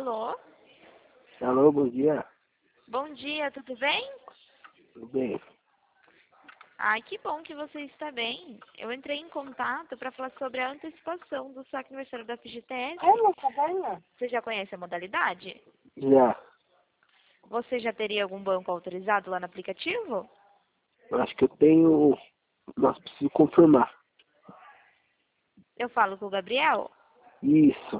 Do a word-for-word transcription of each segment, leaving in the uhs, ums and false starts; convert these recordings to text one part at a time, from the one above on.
Alô? Alô, bom dia. Bom dia, tudo bem? Tudo bem? Ai, que bom que você está bem. Eu entrei em contato para falar sobre a antecipação do saque aniversário da F G T S. É, moça, venha. Você já conhece a modalidade? Já. Você já teria algum banco autorizado lá no aplicativo? Eu acho que eu tenho... Nós precisamos confirmar. Eu falo com o Gabriel. Isso.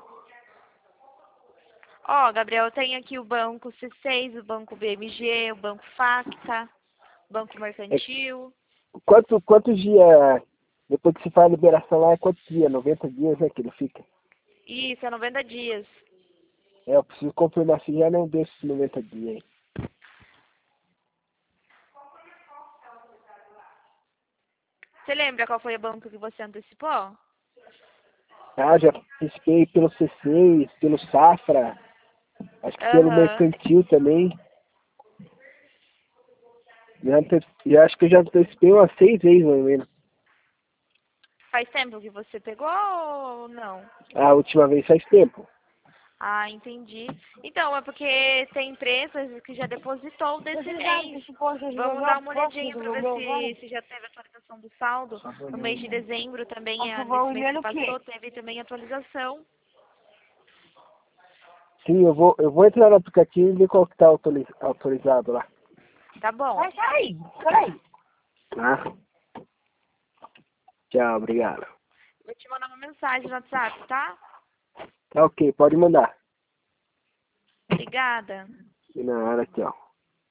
Ó, Gabriel, eu tenho aqui o banco C seis, o banco B M G, o banco Facta, banco Mercantil. Quanto, quantos dias... Depois que se faz a liberação lá, é quantos dias? noventa dias, né, que ele fica? Isso, é noventa dias. É, eu preciso confirmar se já não deu esses noventa dias, hein? Você lembra qual foi o banco que você antecipou? Ah, já participei pelo C seis, pelo Safra, acho que pelo Aham. Mercantil também. Já, ante- já acho que eu já antecipei umas seis vezes, mais ou menos. Faz tempo que você pegou ou não? A última vez faz tempo. Ah, entendi. Então, é porque tem empresas que já depositou desse mês. Vamos dar uma olhadinha para ver se, se já teve atualização do saldo. No mês de dezembro também, eh, nesse mês que passou, teve também atualização. Sim, eu vou, eu vou entrar no aplicativo e ver qual que tá autoriz- autorizado lá. Tá bom. Vai sair, peraí. Tá? Tchau, obrigado. Vou te mandar uma mensagem no WhatsApp, tá? Tá ok, pode mandar. Obrigada. E na hora, tchau.